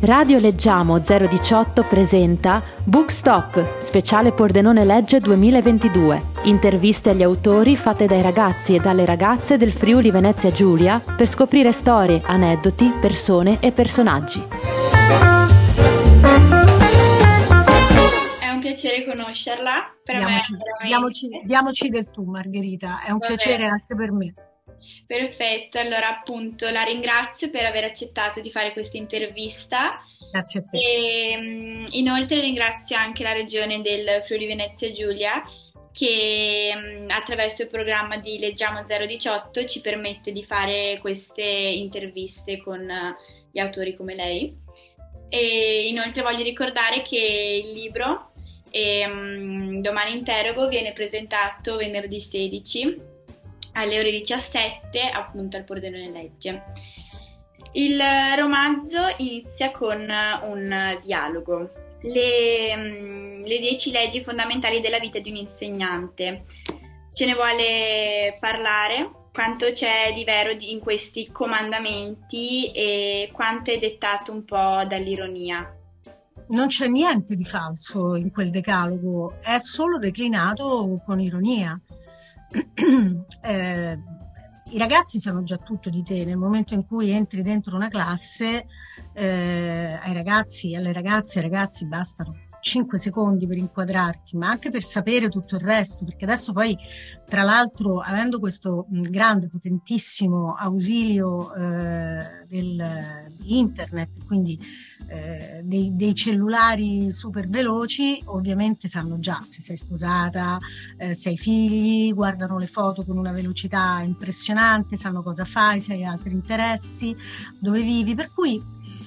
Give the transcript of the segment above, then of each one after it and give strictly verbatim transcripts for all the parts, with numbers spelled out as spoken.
Radio Leggiamo zero diciotto presenta Bookstop, speciale Pordenone Legge duemilaventidue. Interviste agli autori fatte dai ragazzi e dalle ragazze del Friuli Venezia Giulia per scoprire storie, aneddoti, persone e personaggi. È un piacere conoscerla. Per diamoci, me veramente... diamoci, diamoci del tu, Margherita, è un Vabbè. piacere anche per me. Perfetto, allora appunto la ringrazio per aver accettato di fare questa intervista. Grazie a te. E mh, inoltre ringrazio anche la regione del Friuli Venezia Giulia che mh, attraverso il programma di Leggiamo zero diciotto ci permette di fare queste interviste con uh, gli autori come lei. E inoltre voglio ricordare che il libro e, mh, Domani Interrogo viene presentato venerdì sedici alle ore diciassette appunto al Pordenone Legge. Il romanzo inizia con un dialogo, le, le dieci leggi fondamentali della vita di un insegnante. Ce ne vuole parlare, quanto c'è di vero in questi comandamenti e quanto è dettato un po' dall'ironia. Non c'è niente di falso in quel decalogo, è solo declinato con ironia. eh, I ragazzi sanno già tutto di te. Nel momento in cui entri dentro una classe, eh, ai ragazzi, alle ragazze, ai ragazzi bastano cinque secondi per inquadrarti, ma anche per sapere tutto il resto, perché adesso poi, tra l'altro, avendo questo grande, potentissimo ausilio eh, del, di internet, quindi eh, dei, dei cellulari super veloci, ovviamente sanno già se sei sposata, eh, se hai figli, guardano le foto con una velocità impressionante, sanno cosa fai, se hai altri interessi, dove vivi, per cui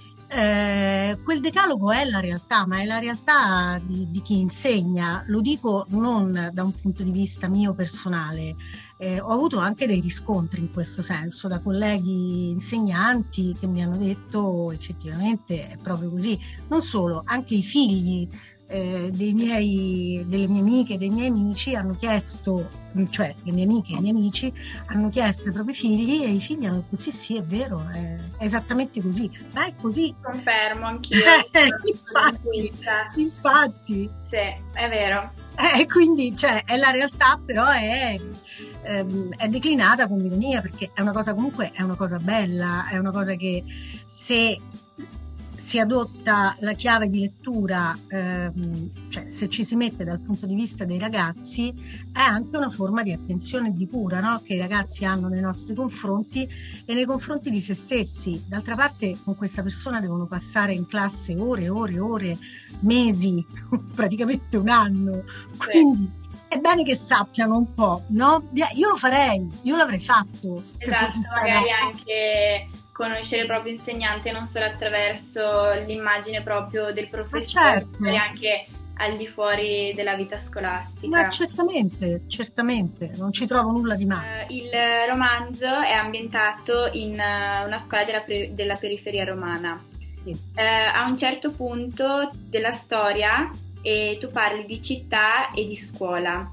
Eh, quel decalogo è la realtà, ma è la realtà di, di chi insegna. Lo dico non da un punto di vista mio personale, eh, ho avuto anche dei riscontri in questo senso da colleghi insegnanti che mi hanno detto effettivamente è proprio così. Non solo, anche i figli eh, dei miei, delle mie amiche e dei miei amici hanno chiesto, cioè le mie amiche e i miei amici hanno chiesto ai propri figli e i figli hanno detto sì sì è vero, è, è esattamente così, ma è così. Confermo anch'io. infatti, infatti. Sì, è vero. Eh, quindi cioè, è la realtà, però è, ehm, è declinata con ironia, perché è una cosa, comunque è una cosa bella, è una cosa che se si adotta la chiave di lettura, ehm, cioè se ci si mette dal punto di vista dei ragazzi, è anche una forma di attenzione e di cura, no? Che i ragazzi hanno nei nostri confronti e nei confronti di se stessi. D'altra parte con questa persona devono passare in classe ore e ore e ore, mesi, praticamente un anno, quindi sì. È bene che sappiano un po', no? Io lo farei, io l'avrei fatto. Esatto, se magari anche conoscere il proprio insegnante non solo attraverso l'immagine proprio del professore, certo. ma anche al di fuori della vita scolastica. Ma certamente, certamente, non ci trovo nulla di male. Uh, il romanzo è ambientato in uh, una scuola della, pre- della periferia romana. Sì. Uh, a un certo punto della storia e tu parli di città e di scuola.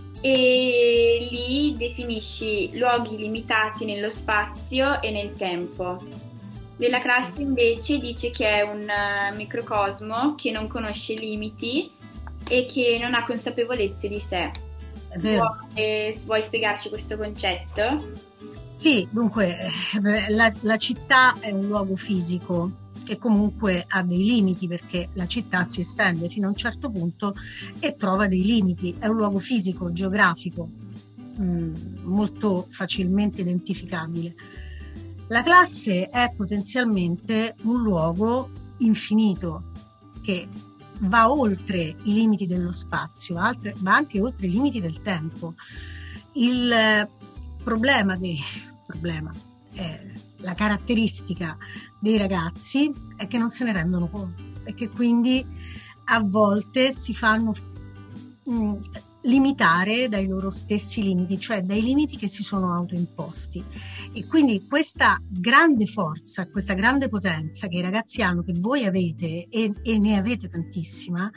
E lì definisci luoghi limitati nello spazio e nel tempo. Nella classe sì. Invece dice che è un uh, microcosmo che non conosce limiti e che non ha consapevolezze di sé. È vero. Vuoi, eh, vuoi spiegarci questo concetto? Sì, dunque la, la città è un luogo fisico che comunque ha dei limiti, perché la città si estende fino a un certo punto e trova dei limiti, è un luogo fisico, geografico, mh, molto facilmente identificabile. La classe è potenzialmente un luogo infinito che va oltre i limiti dello spazio, altre, va anche oltre i limiti del tempo. Il problema dei problema è la caratteristica dei ragazzi è che non se ne rendono conto e che quindi a volte si fanno mh, limitare dai loro stessi limiti, cioè dai limiti che si sono autoimposti. E quindi questa grande forza, questa grande potenza che i ragazzi hanno, che voi avete e, e ne avete tantissima,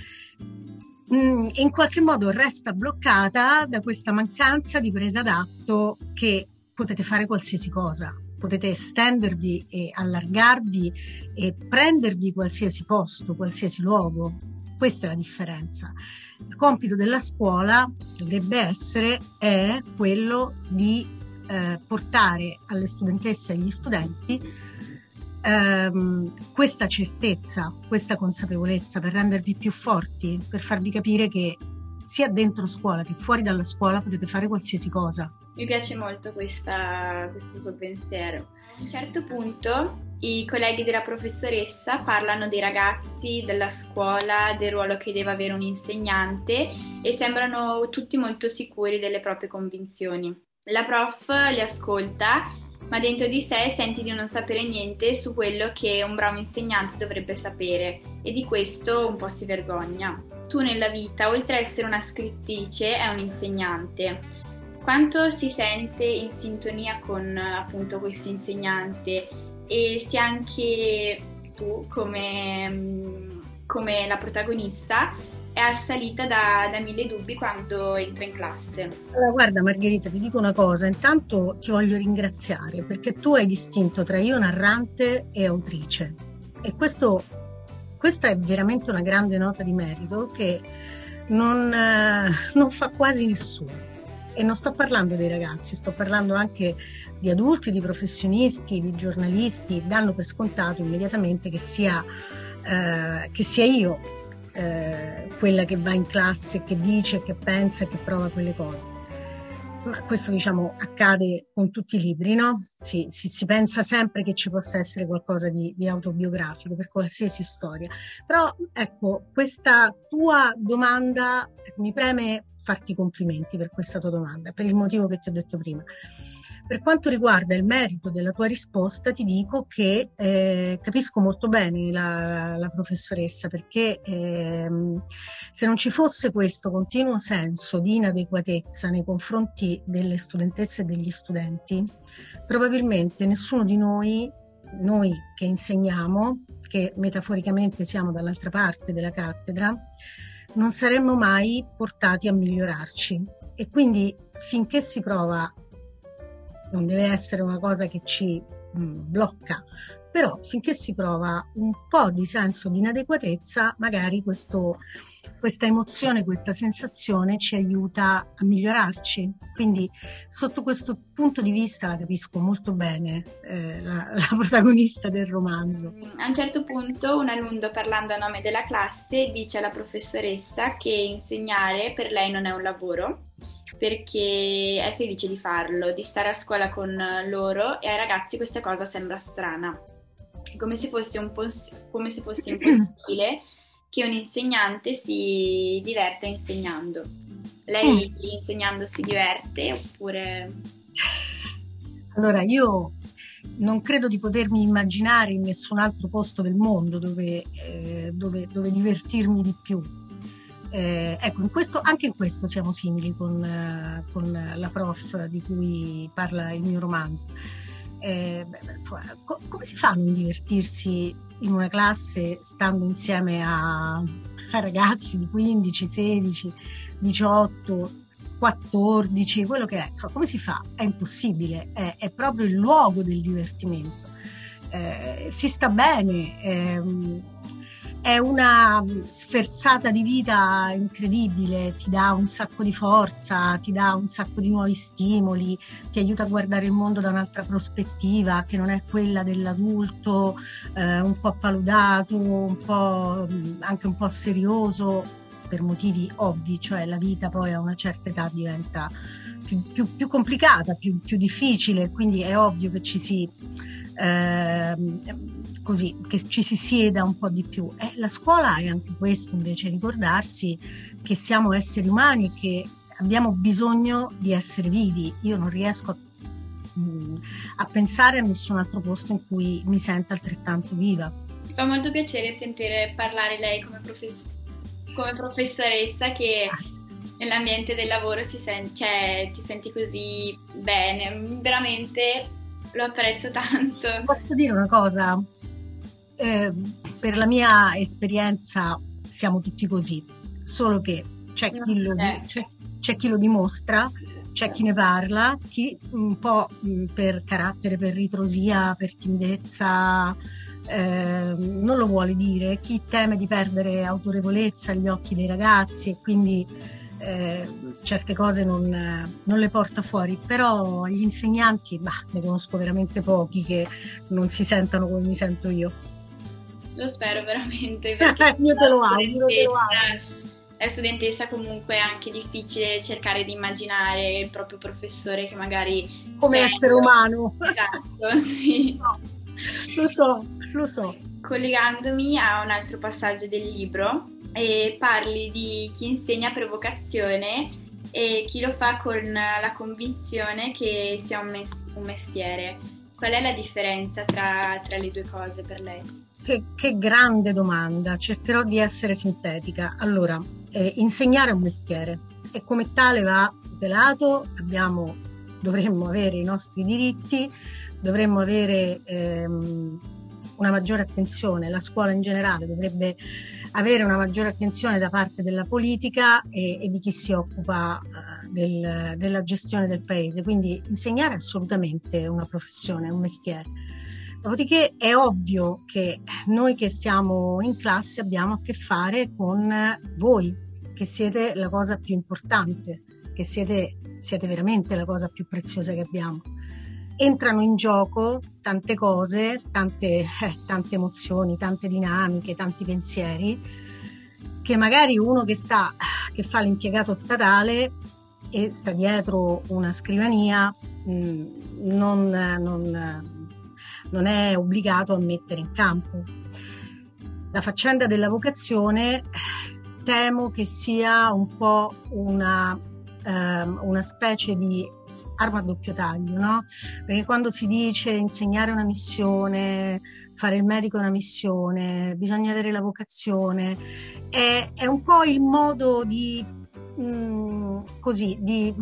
mh, in qualche modo resta bloccata da questa mancanza di presa d'atto che potete fare qualsiasi cosa. potete estendervi e allargarvi e prendervi qualsiasi posto, qualsiasi luogo. Questa è la differenza. Il compito della scuola dovrebbe essere è quello di eh, portare alle studentesse e agli studenti ehm, questa certezza, questa consapevolezza, per rendervi più forti, per farvi capire che sia dentro scuola che fuori dalla scuola potete fare qualsiasi cosa. Mi piace molto questa, questo suo pensiero. A un certo punto i colleghi della professoressa parlano dei ragazzi, della scuola, del ruolo che deve avere un insegnante e sembrano tutti molto sicuri delle proprie convinzioni. La prof li ascolta, ma dentro di sé sente di non sapere niente su quello che un bravo insegnante dovrebbe sapere e di questo un po' si vergogna. Tu nella vita, oltre a essere una scrittrice, è un insegnante. Quanto si sente in sintonia con appunto questo insegnante e se anche tu come, come la protagonista è assalita da, da mille dubbi quando entra in classe. Allora, guarda Margherita, ti dico una cosa, intanto ti voglio ringraziare perché tu hai distinto tra io narrante e autrice e questo, questa è veramente una grande nota di merito che non, eh, non fa quasi nessuno. E non sto parlando dei ragazzi, sto parlando anche di adulti, di professionisti, di giornalisti, danno per scontato immediatamente che sia, eh, che sia io eh, quella che va in classe, che dice, che pensa e che prova quelle cose. Ma questo diciamo accade con tutti i libri, no? Si, si, si pensa sempre che ci possa essere qualcosa di, di autobiografico per qualsiasi storia. Però ecco, questa tua domanda mi preme farti i complimenti per questa tua domanda, per il motivo che ti ho detto prima. Per quanto riguarda il merito della tua risposta, ti dico che eh, capisco molto bene la, la professoressa, perché eh, se non ci fosse questo continuo senso di inadeguatezza nei confronti delle studentesse e degli studenti, probabilmente nessuno di noi, noi che insegniamo, che metaforicamente siamo dall'altra parte della cattedra, non saremmo mai portati a migliorarci. E quindi finché si prova, non deve essere una cosa che ci mh, blocca, però finché si prova un po' di senso di inadeguatezza, magari questo, questa emozione, questa sensazione ci aiuta a migliorarci. Quindi sotto questo punto di vista la capisco molto bene, eh, la, la protagonista del romanzo. A un certo punto un alunno, parlando a nome della classe, dice alla professoressa che insegnare per lei non è un lavoro, perché è felice di farlo, di stare a scuola con loro, e ai ragazzi questa cosa sembra strana, come se fosse un po' come se fosse impossibile che un insegnante si diverta insegnando. Lei mm. insegnando si diverte oppure? Allora, io non credo di potermi immaginare in nessun altro posto del mondo dove, eh, dove, dove divertirmi di più. Eh, ecco, in questo, anche in questo siamo simili con, eh, con la prof di cui parla il mio romanzo. Eh, beh, insomma, co- come si fa a non divertirsi in una classe stando insieme a, a ragazzi di quindici, sedici, diciotto, quattordici, quello che è, insomma, come si fa? È impossibile, è, è proprio il luogo del divertimento. Eh, si sta bene, ehm, è una sferzata di vita incredibile, ti dà un sacco di forza, ti dà un sacco di nuovi stimoli, ti aiuta a guardare il mondo da un'altra prospettiva che non è quella dell'adulto eh, un po' paludato, un po' anche un po' serioso per motivi ovvi, cioè la vita poi a una certa età diventa più, più, più complicata, più, più difficile, quindi è ovvio che ci si eh, così, che ci si sieda un po' di più. Eh, la scuola è anche questo, invece, ricordarsi che siamo esseri umani, che abbiamo bisogno di essere vivi. Io non riesco a, mh, a pensare a nessun altro posto in cui mi senta altrettanto viva. Mi fa molto piacere sentire parlare lei come, profess- come professoressa che nell'ambiente del lavoro si sen- cioè, ti senti così bene, veramente lo apprezzo tanto. Posso dire una cosa? Eh, per la mia esperienza siamo tutti così, solo che c'è chi lo, c'è, c'è chi lo dimostra c'è chi ne parla, chi un po' per carattere, per ritrosia, per timidezza eh, non lo vuole dire, chi teme di perdere autorevolezza agli occhi dei ragazzi e quindi eh, certe cose non, non le porta fuori, però gli insegnanti, bah, ne conosco veramente pochi che non si sentano come mi sento io. Lo spero veramente. Io te lo auguro, te lo auguro. È studentessa, comunque è anche difficile cercare di immaginare il proprio professore che magari come serio. Essere umano. Esatto, sì. No, lo so, lo so. Collegandomi a un altro passaggio del libro, eh, parli di chi insegna per vocazione e chi lo fa con la convinzione che sia un, mes- un mestiere. Qual è la differenza tra, tra le due cose per lei? Che, che grande domanda, cercherò di essere sintetica. Allora, eh, insegnare è un mestiere e come tale va tutelato, abbiamo, dovremmo avere i nostri diritti, dovremmo avere ehm, una maggiore attenzione, la scuola in generale dovrebbe avere una maggiore attenzione da parte della politica e, e di chi si occupa uh, del, della gestione del paese, quindi insegnare è assolutamente una professione, un mestiere. Dopodiché è ovvio che noi che stiamo in classe abbiamo a che fare con voi, che siete la cosa più importante, che siete, siete veramente la cosa più preziosa che abbiamo. Entrano in gioco tante cose, tante, eh, tante emozioni, tante dinamiche, tanti pensieri, che magari uno che, sta, che fa l'impiegato statale e sta dietro una scrivania mh, non... non non è obbligato a mettere in campo. La faccenda della vocazione temo che sia un po' una, um, una specie di arma a doppio taglio, no? Perché quando si dice insegnare una missione, fare il medico è una missione, bisogna avere la vocazione, è, è un po' il modo di mh, così, di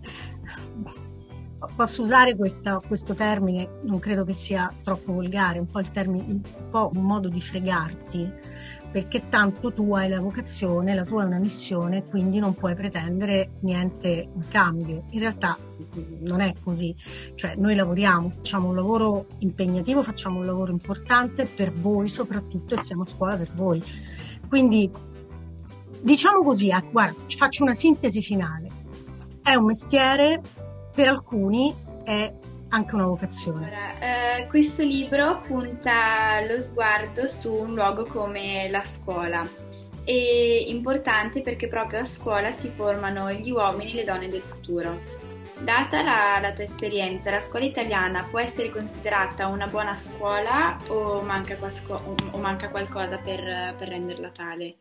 posso usare questa, questo termine, non credo che sia troppo volgare, un po' il termine, un po' un modo di fregarti, perché tanto tu hai la vocazione, la tua è una missione, quindi non puoi pretendere niente in cambio. In realtà non è così, cioè noi lavoriamo, facciamo un lavoro impegnativo, facciamo un lavoro importante per voi soprattutto e siamo a scuola per voi. Quindi diciamo così, eh, guarda, faccio una sintesi finale, è un mestiere, per alcuni è anche una vocazione. Allora, eh, questo libro punta lo sguardo su un luogo come la scuola. È importante perché proprio a scuola si formano gli uomini e le donne del futuro. Data la, la tua esperienza, la scuola italiana può essere considerata una buona scuola o manca, quasco, o manca qualcosa per, per renderla tale?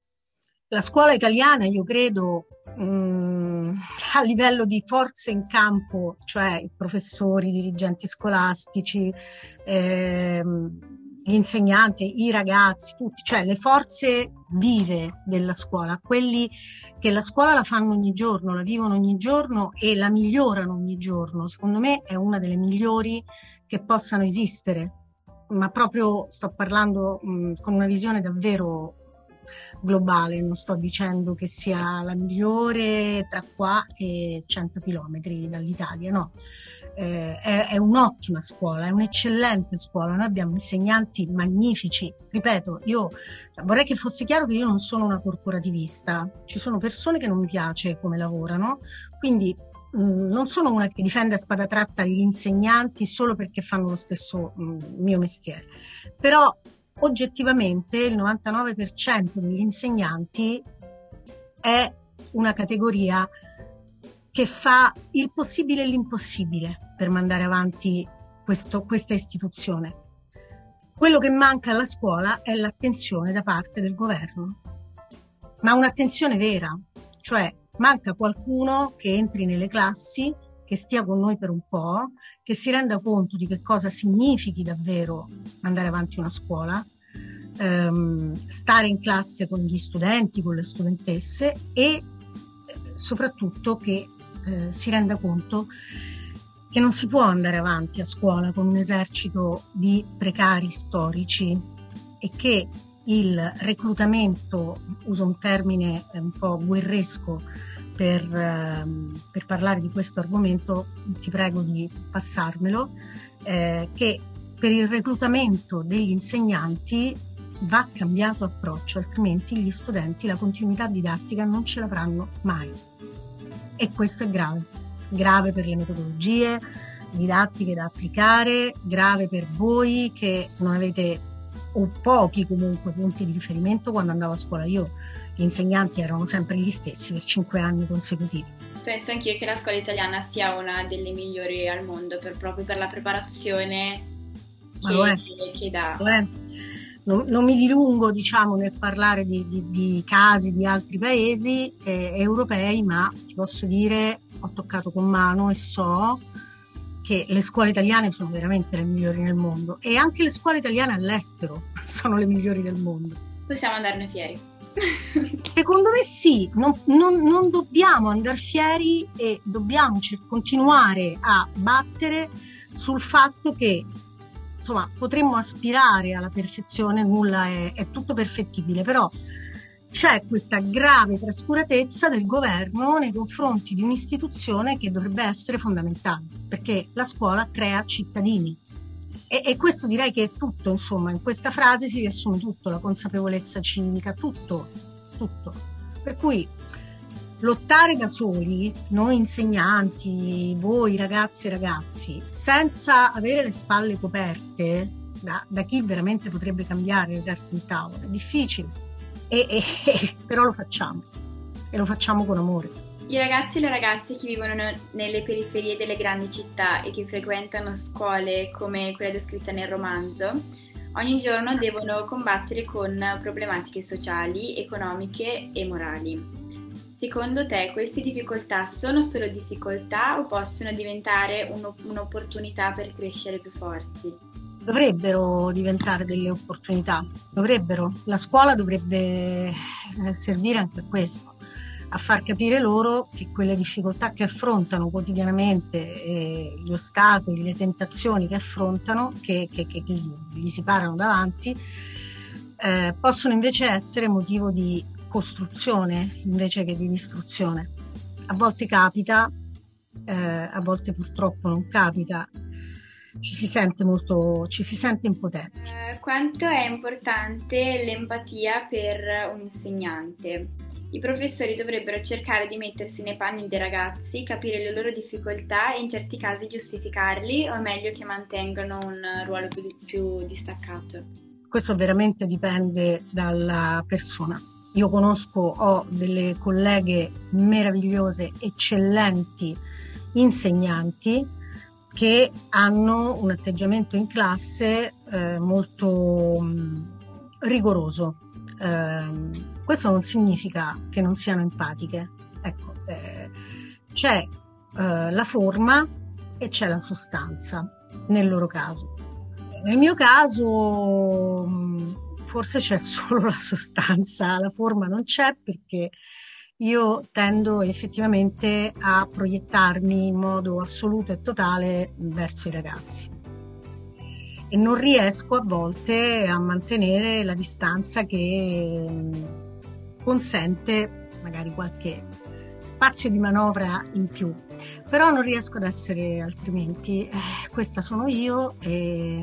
La scuola italiana, io credo, mh, a livello di forze in campo, cioè i professori, i dirigenti scolastici, ehm, gli insegnanti, i ragazzi, tutti, cioè le forze vive della scuola, quelli che la scuola la fanno ogni giorno, la vivono ogni giorno e la migliorano ogni giorno, secondo me è una delle migliori che possano esistere, ma proprio sto parlando mh, con una visione davvero globale, non sto dicendo che sia la migliore tra qua e cento chilometri dall'Italia, no, eh, è, è un'ottima scuola, è un'eccellente scuola, noi abbiamo insegnanti magnifici, ripeto, io vorrei che fosse chiaro che io non sono una corporativista, ci sono persone che non mi piace come lavorano, quindi mh, non sono una che difende a spada tratta gli insegnanti solo perché fanno lo stesso mh, mio mestiere, però oggettivamente il novantanove per cento degli insegnanti è una categoria che fa il possibile e l'impossibile per mandare avanti questo, questa istituzione. Quello che manca alla scuola è l'attenzione da parte del governo, ma un'attenzione vera, cioè manca qualcuno che entri nelle classi, che stia con noi per un po', che si renda conto di che cosa significhi davvero andare avanti una scuola, ehm, stare in classe con gli studenti, con le studentesse e soprattutto che eh, si renda conto che non si può andare avanti a scuola con un esercito di precari storici e che il reclutamento, uso un termine un po' guerresco, per, ehm, per parlare di questo argomento, ti prego di passarmelo, eh, che per il reclutamento degli insegnanti va cambiato approccio, altrimenti gli studenti la continuità didattica non ce l'avranno mai. E questo è grave, grave per le metodologie didattiche da applicare, grave per voi che non avete, o pochi comunque, punti di riferimento. Quando andavo a scuola io, gli insegnanti erano sempre gli stessi per cinque anni consecutivi. Penso anch'io che la scuola italiana sia una delle migliori al mondo per, proprio per la preparazione che, che, che dà. Non, non mi dilungo, diciamo, nel parlare di, di, di casi di altri paesi eh, europei, ma ti posso dire, ho toccato con mano e so che le scuole italiane sono veramente le migliori nel mondo, e anche le scuole italiane all'estero sono le migliori del mondo. Possiamo andarne fieri. Secondo me sì, non, non, non dobbiamo andare fieri e dobbiamo continuare a battere sul fatto che, insomma, potremmo aspirare alla perfezione, nulla è, è tutto perfettibile, però c'è questa grave trascuratezza del governo nei confronti di un'istituzione che dovrebbe essere fondamentale, perché la scuola crea cittadini. E, e questo direi che è tutto, insomma, in questa frase si riassume tutto, la consapevolezza civica, tutto, tutto. Per cui lottare da soli, noi insegnanti, voi ragazzi e ragazzi, senza avere le spalle coperte da, da chi veramente potrebbe cambiare le carte in tavola, è difficile, e, e, e, però lo facciamo, e lo facciamo con amore. I ragazzi e le ragazze che vivono nelle periferie delle grandi città e che frequentano scuole come quella descritta nel romanzo, ogni giorno devono combattere con problematiche sociali, economiche e morali. Secondo te queste difficoltà sono solo difficoltà o possono diventare un'opportunità per crescere più forti? Dovrebbero diventare delle opportunità, dovrebbero. La scuola dovrebbe servire anche a questo, a far capire loro che quelle difficoltà che affrontano quotidianamente, eh, gli ostacoli, le tentazioni che affrontano, che, che, che gli, gli si parano davanti, eh, possono invece essere motivo di costruzione invece che di distruzione. A volte capita, eh, a volte purtroppo non capita, ci si sente molto, ci si sente impotenti. Eh, quanto è importante l'empatia per un insegnante? I professori dovrebbero cercare di mettersi nei panni dei ragazzi, capire le loro difficoltà e in certi casi giustificarli, o è meglio che mantengano un ruolo più, più distaccato? Questo veramente dipende dalla persona. Io conosco, ho delle colleghe meravigliose, eccellenti insegnanti che hanno un atteggiamento in classe eh, molto mh, rigoroso. Eh, questo non significa che non siano empatiche. Ecco, eh, c'è eh, la forma e c'è la sostanza nel loro caso. Nel mio caso mh, forse c'è solo la sostanza, la forma non c'è, perché io tendo effettivamente a proiettarmi in modo assoluto e totale verso i ragazzi e non riesco a volte a mantenere la distanza che consente magari qualche spazio di manovra in più, però non riesco ad essere altrimenti. Eh, questa sono io, e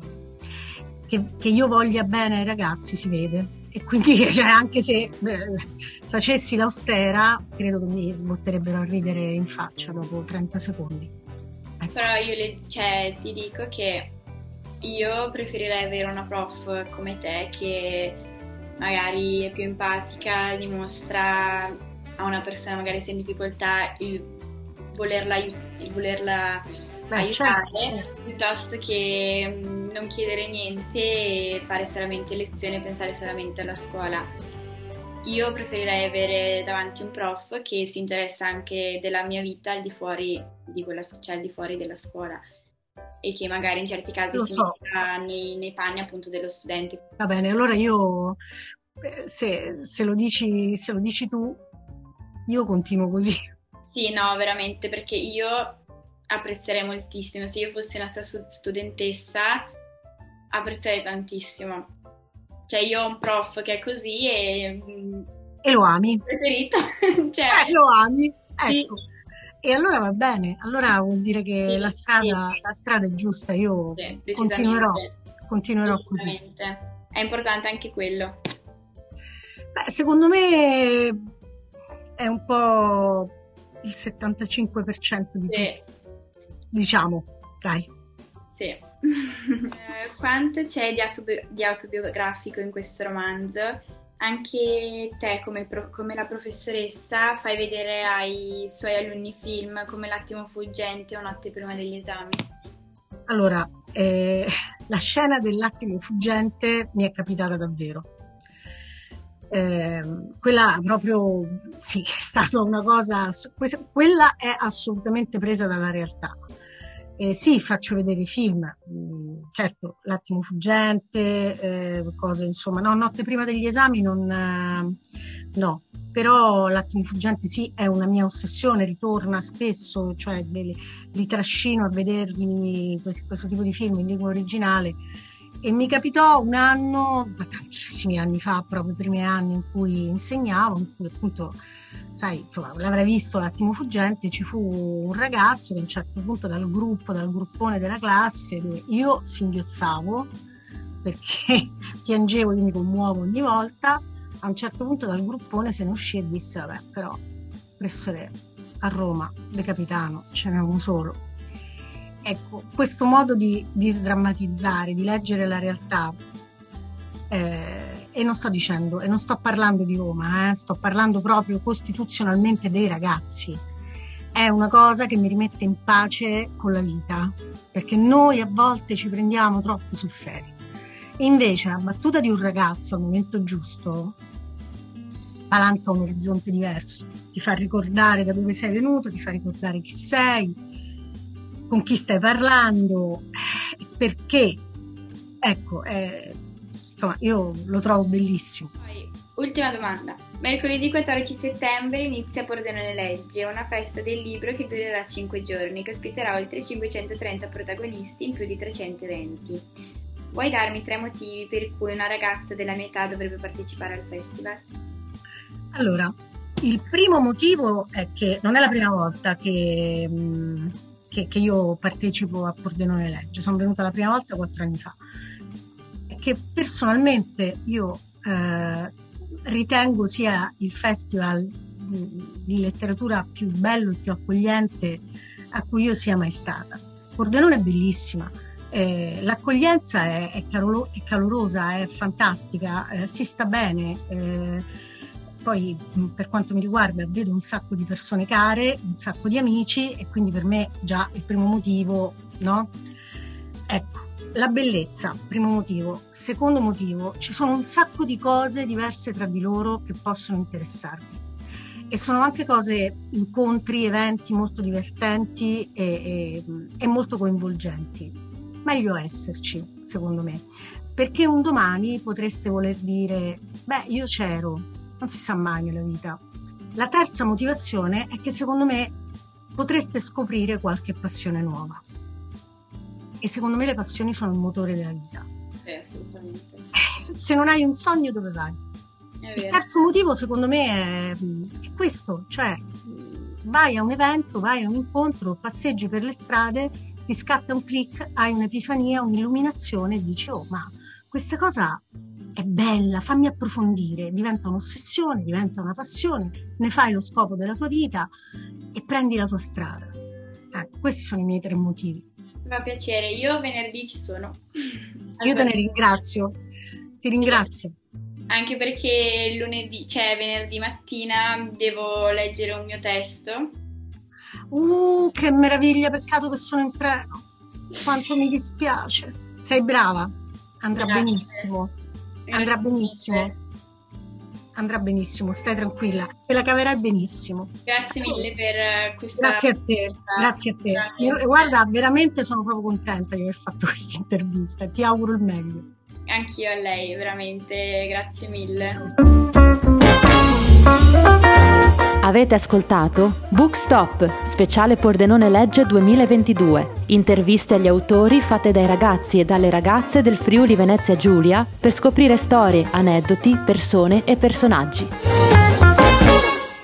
che, che io voglia bene ai ragazzi si vede. E quindi, cioè, anche se eh, facessi l'austera, credo che mi sbotterebbero a ridere in faccia dopo trenta secondi. Ecco. Però io le, cioè, ti dico che io preferirei avere una prof come te che magari è più empatica, dimostra a una persona magari se è in difficoltà il volerla, il volerla Beh, aiutare, certo, certo. piuttosto che non chiedere niente e fare solamente lezioni e pensare solamente alla scuola. Io preferirei avere davanti un prof che si interessa anche della mia vita al di fuori di quella, cioè al di fuori della scuola, e che magari in certi casi Lo si so. metta nei, nei panni appunto dello studente. Va bene, allora io se, se lo dici se lo dici tu, io continuo così. Sì, no, veramente, perché io apprezzerei moltissimo, se io fossi una sua studentessa apprezzerei tantissimo. Cioè io ho un prof che è così e... e lo ami. Preferito, cioè, eh, lo ami, ecco. Sì. E allora va bene, allora vuol dire che Sì, la strada, sì. la strada è giusta, io Sì, continuerò, decisamente. continuerò così. Decisamente. È importante anche quello. Beh, secondo me è un po' il settantacinque per cento di Sì, tutto, diciamo, dai. sì. Eh, quanto c'è di, autobi- di autobiografico in questo romanzo? Anche te, come, pro- come la professoressa, fai vedere ai suoi alunni film come L'attimo fuggente o Notte prima degli esami? Allora, eh, la scena dell'attimo fuggente mi è capitata davvero. Eh, quella proprio, sì, è stata una cosa, quella è assolutamente presa dalla realtà. Eh, sì, faccio vedere i film, mm, certo, L'attimo fuggente, eh, cose insomma, no, Notte prima degli esami non, eh, no, però L'attimo fuggente sì, è una mia ossessione, ritorna spesso, cioè li, li trascino a vederli, questo, questo tipo di film in lingua originale. E mi capitò un anno, tantissimi anni fa, proprio i primi anni in cui insegnavo, in cui appunto, sai, insomma, l'avrai visto L'attimo fuggente, ci fu un ragazzo che a un certo punto dal gruppo, dal gruppone della classe, dove io singhiozzavo perché piangevo, io mi commuovo ogni volta, a un certo punto dal gruppone se ne uscì e disse, vabbè, però, professore, a Roma, De Capitano, ce n'è uno solo. Ecco, questo modo di, di sdrammatizzare, di leggere la realtà, eh, e non sto dicendo, e non sto parlando di Roma, eh, sto parlando proprio costituzionalmente dei ragazzi, è una cosa che mi rimette in pace con la vita, perché noi a volte ci prendiamo troppo sul serio. E invece la battuta di un ragazzo al momento giusto spalanca un orizzonte diverso, ti fa ricordare da dove sei venuto, ti fa ricordare chi sei, con chi stai parlando, perché, ecco, eh, insomma, io lo trovo bellissimo. Poi, ultima domanda. Mercoledì quattordici settembre inizia Pordenone Legge, una festa del libro che durerà cinque giorni, che ospiterà oltre cinquecentotrenta protagonisti in più di trecento eventi. Vuoi darmi tre motivi per cui una ragazza della mia età dovrebbe partecipare al festival? Allora, il primo motivo è che non è la prima volta che... Mh, Che, che io partecipo a Pordenone Legge, sono venuta la prima volta quattro anni fa, e che personalmente io eh, ritengo sia il festival di letteratura più bello e più accogliente a cui io sia mai stata. Pordenone è bellissima, eh, l'accoglienza è, è, caloro, è calorosa, è fantastica, eh, si sta bene. Eh, Poi per quanto mi riguarda vedo un sacco di persone care, un sacco di amici, e quindi per me già il primo motivo, no? Ecco, la bellezza, primo motivo. Secondo motivo, ci sono un sacco di cose diverse tra di loro che possono interessarmi. E sono anche cose, incontri, eventi molto divertenti e, e, e molto coinvolgenti. Meglio esserci, secondo me. Perché un domani potreste voler dire, beh, io c'ero. Non si sa mai nella vita. La terza motivazione è che secondo me potreste scoprire qualche passione nuova. E secondo me le passioni sono il motore della vita. Sì, assolutamente. Se non hai un sogno, dove vai? È Il vero. terzo motivo secondo me è, è questo, cioè vai a un evento, vai a un incontro, passeggi per le strade, ti scatta un click, hai un'epifania, un'illuminazione e dici, oh, ma questa cosa è bella, fammi approfondire, diventa un'ossessione, diventa una passione, ne fai lo scopo della tua vita e prendi la tua strada. Ecco, questi sono i miei tre motivi. Mi fa piacere, io venerdì ci sono. Io te ne ringrazio, ti ringrazio. Anche perché lunedì, cioè venerdì mattina, devo leggere un mio testo. Uh, che meraviglia, peccato che sono in treno, quanto mi dispiace. Sei brava, andrà Grazie. benissimo. Andrà benissimo, andrà benissimo, stai tranquilla, te la caverai benissimo. Grazie mille per questa... Grazie a te, grazie a te. Grazie. Io, guarda, veramente sono proprio contenta di aver fatto questa intervista e ti auguro il meglio. Anch'io a lei, veramente, grazie mille. Avete ascoltato Book Stop, speciale Pordenone Legge duemilaventidue. Interviste agli autori fatte dai ragazzi e dalle ragazze del Friuli Venezia Giulia per scoprire storie, aneddoti, persone e personaggi.